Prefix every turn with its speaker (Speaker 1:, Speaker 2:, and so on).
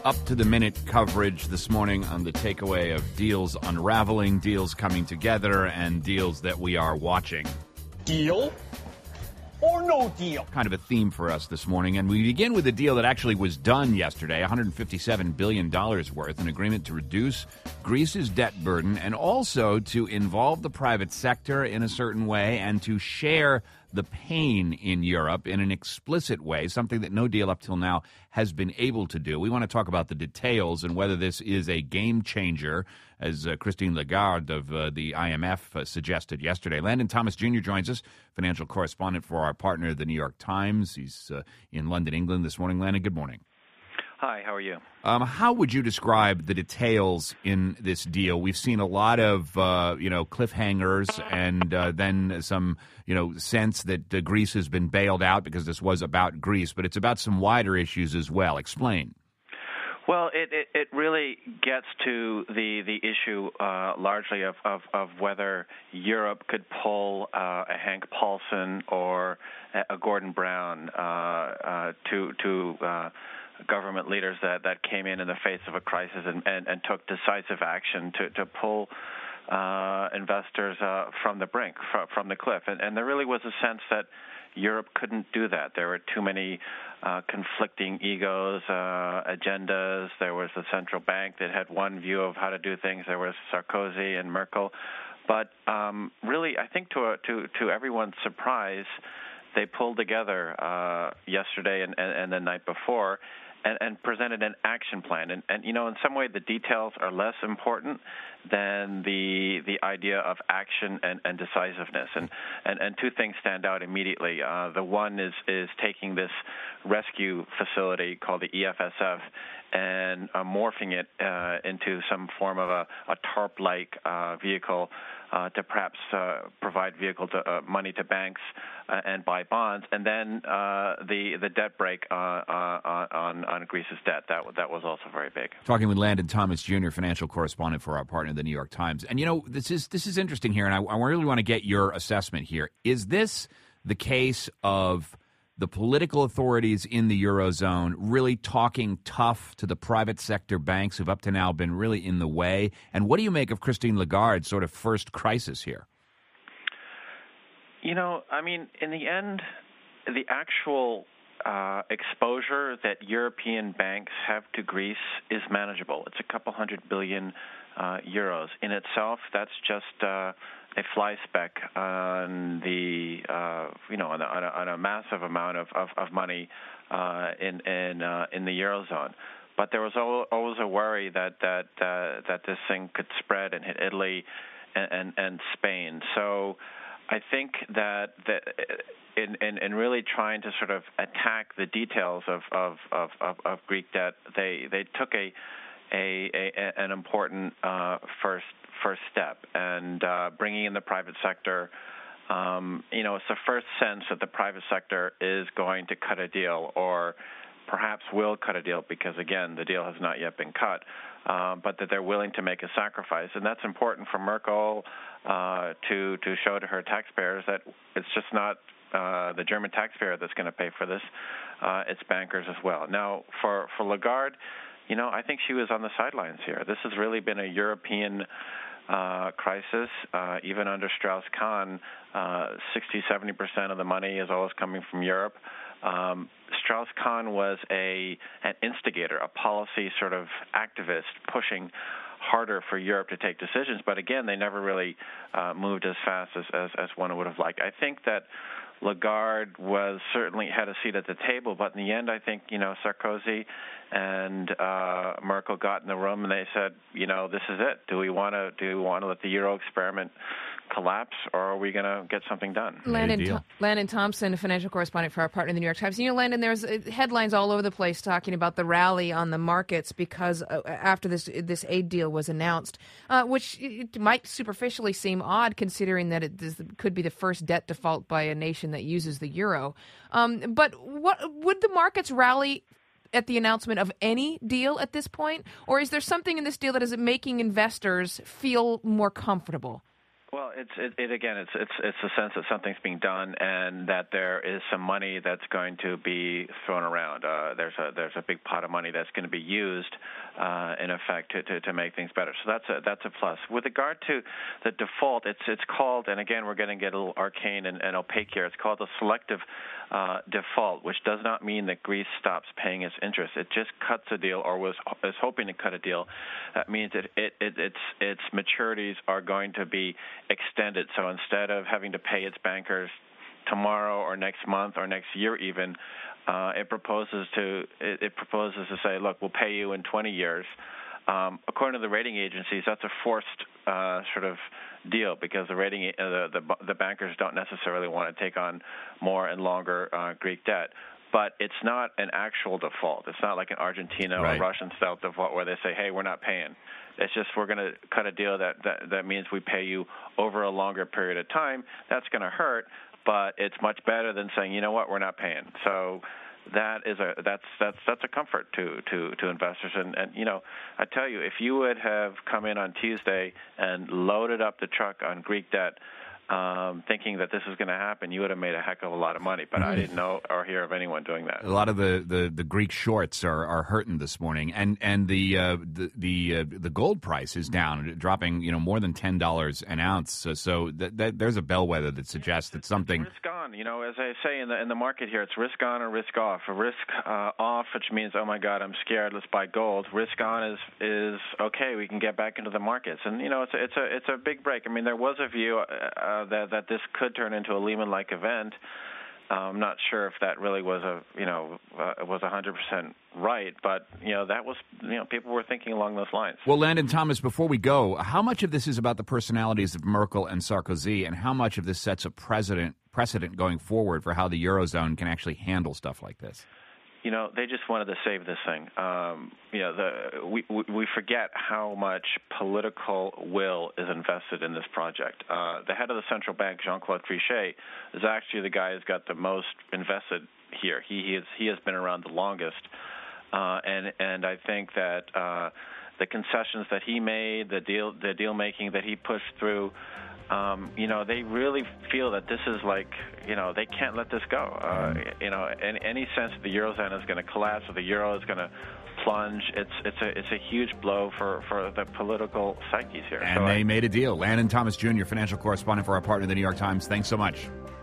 Speaker 1: up-to-the-minute coverage this morning on the takeaway of deals unraveling, deals coming together, and deals that we are watching.
Speaker 2: Deal or no deal?
Speaker 1: Kind of a theme for us this morning, and we begin with a deal that actually was done yesterday, $157 billion worth, an agreement to reduce Greece's debt burden and also to involve the private sector in a certain way and to share the pain in Europe in an explicit way, something that no deal up till now has been able to do. We want to talk about the details and whether this is a game changer, as Christine Lagarde of the IMF suggested yesterday. Landon Thomas Jr. joins us, financial correspondent for our partner, the New York Times. He's in London, England this morning. Landon, good morning.
Speaker 3: Hi, how are you?
Speaker 1: How would you describe the details in this deal? We've seen a lot of, cliffhangers and then some, sense that Greece has been bailed out because this was about Greece, but it's about some wider issues as well. Explain.
Speaker 3: Well, it really gets to the issue largely of whether Europe could pull a Hank Paulson or a Gordon Brown to government leaders that came in the face of a crisis and took decisive action to pull investors from the brink, from the cliff. And there really was a sense that Europe couldn't do that. There were too many conflicting egos, agendas. There was the central bank that had one view of how to do things. There was Sarkozy and Merkel. But really, I think to everyone's surprise, they pulled together yesterday and the night before and presented an action plan. And in some way, the details are less important than the idea of action and decisiveness. And two things stand out immediately. The one is taking this rescue facility called the EFSF and morphing it into some form of a TARP-like vehicle to perhaps provide money to banks and buy bonds, and then the debt break on Greece's debt. That was also very big.
Speaker 1: Talking with Landon Thomas Jr., financial correspondent for our partner, the New York Times. And this is interesting here, and I really want to get your assessment here. Is this the case of the political authorities in the Eurozone really talking tough to the private sector banks who've up to now been really in the way? And what do you make of Christine Lagarde's sort of first crisis here?
Speaker 3: In the end, the actual exposure that European banks have to Greece is manageable. It's a couple $100 billion euros. In itself, that's just a fly speck on the on a massive amount of money in the Eurozone. But there was always a worry that this thing could spread and hit Italy and Spain. So I think that in really trying to sort of attack the details of Greek debt, they took an important first step, and bringing in the private sector. It's the first sense that the private sector is going to cut a deal, or perhaps will cut a deal, because again, the deal has not yet been cut, but that they're willing to make a sacrifice, and that's important for Merkel to show to her taxpayers that it's just not the German taxpayer that's going to pay for this; it's bankers as well. Now, for Lagarde, I think she was on the sidelines here. This has really been a European crisis. Even under Strauss-Kahn, 60-70% of the money is always coming from Europe. Strauss-Kahn was an instigator, a policy sort of activist pushing harder for Europe to take decisions. But again, they never really moved as fast as one would have liked. I think that Lagarde certainly had a seat at the table, but in the end, I think Sarkozy and Merkel got in the room and they said, this is it. Do we want to let the Euro experiment collapse, or are we going to get something done?
Speaker 4: Landon Thompson, a financial correspondent for our partner, the New York Times. Landon, there's headlines all over the place talking about the rally on the markets because after this aid deal was announced, which it might superficially seem odd considering that it could be the first debt default by a nation that uses the euro. But what would the markets rally at the announcement of any deal at this point, or is there something in this deal that is making investors feel more comfortable?
Speaker 3: Well, it's the sense that something's being done and that there is some money that's going to be thrown around. There's a big pot of money that's going to be used, in effect, to make things better. So that's a plus. With regard to the default, it's called, and again we're going to get a little arcane and opaque here. It's called a selective default, which does not mean that Greece stops paying its interest. It just cuts a deal, or is hoping to cut a deal. That means that its maturities are going to be extended. So instead of having to pay its bankers tomorrow or next month or next year even, it proposes to say, look, we'll pay you in 20 years. According to the rating agencies, that's a forced sort of deal because the bankers don't necessarily want to take on more and longer Greek debt. But it's not an actual default. It's not like an Argentina or Russian-style default where they say, hey, we're not paying. It's just we're going to cut a deal that means we pay you over a longer period of time. That's going to hurt, but it's much better than saying, you know what, we're not paying. So that's a comfort to investors. And you know, I tell you, if you would have come in on Tuesday and loaded up the truck on Greek debt, thinking that this was going to happen, you would have made a heck of a lot of money. But I didn't know or hear of anyone doing that.
Speaker 1: A lot of the Greek shorts are hurting this morning, and the gold price is down, dropping more than $10 an ounce. So that there's a bellwether that suggests that something.
Speaker 3: It's risk on, as I say in the market here, it's risk on or risk off. A risk off, which means, oh my God, I'm scared, let's buy gold. Risk on is okay, we can get back into the markets, and it's a big break. I mean, there was a view that this could turn into a Lehman-like event. I'm not sure if that really was was 100% right, but that was people were thinking along those lines.
Speaker 1: Well, Landon Thomas, before we go, how much of this is about the personalities of Merkel and Sarkozy, and how much of this sets a precedent going forward for how the Eurozone can actually handle stuff like this?
Speaker 3: They just wanted to save this thing. We forget how much political will is invested in this project. The head of the central bank, Jean-Claude Trichet, is actually the guy who's got the most invested here. He has been around the longest, and I think that the concessions that he made, the deal making that he pushed through. They really feel that this is they can't let this go. In any sense that the Eurozone is going to collapse or the Euro is going to plunge, it's a huge blow for the political psyches here.
Speaker 1: And they made a deal. Landon Thomas Jr., financial correspondent for our partner, the New York Times. Thanks so much.